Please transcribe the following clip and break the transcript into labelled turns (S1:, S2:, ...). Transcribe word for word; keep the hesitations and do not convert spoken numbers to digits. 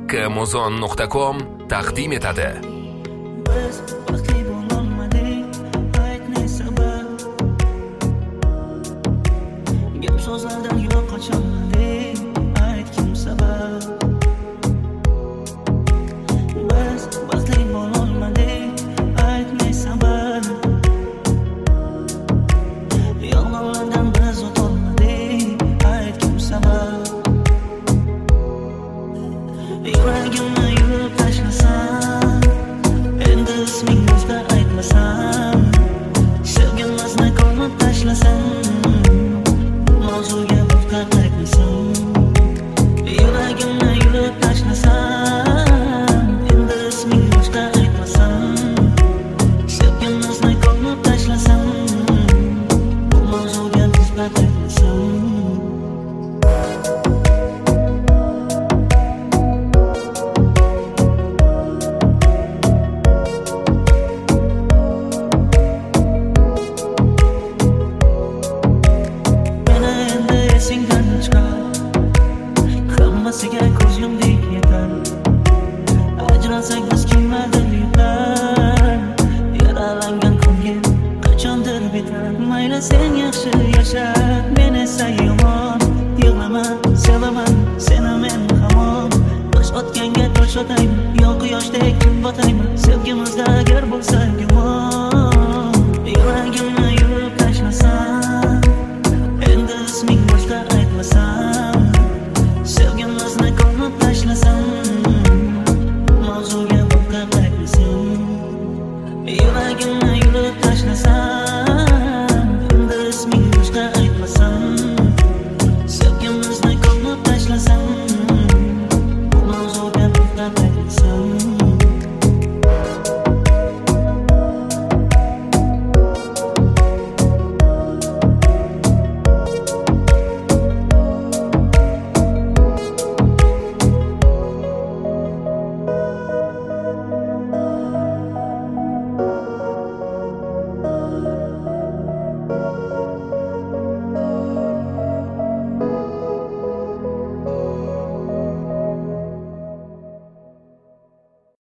S1: kmuzon nuqta com taqdim etadi.
S2: Biz baxtli bo'lolmadik, aytma sabab. Gap so'zlardan yo'q qocholmadik, aytkim sabab. Biz baxtli bo'lolmadik, aytma sabab. Yolg'onlardan biz o'tolmadik, aytkim sabab. Yuragimni yulib tashlasam, endi ismingizni aytmasam, sevgimizni ko'mib tashlasam, mavzuga boshqa aytmasam. Yuragimni yulib tashlasam, endi ismingizni aytmasam, sevgimizni ko'mib tashlasam, mavzuga boshqa aytmasam. Hammasiga ko'z yumdik yetar. Ajralsak biz kimlardir yutlar. Yaralangan ko'ngil qachondir bitar. Mayli sen yaxshi yasha, men esa yomon. Yig'lama, sevaman seni men hamon. Tosh otganga tosh otayman, yo quyoshdek botayman. Sevgimizda agar bo'lsa gumon, yuragimni yulib tashlasam, endi isming boshqa aytmasam, sevgimizni ko'mib tashlasam, mavzuga boshqa aytmasam. Yuragimni yulib tashlasam,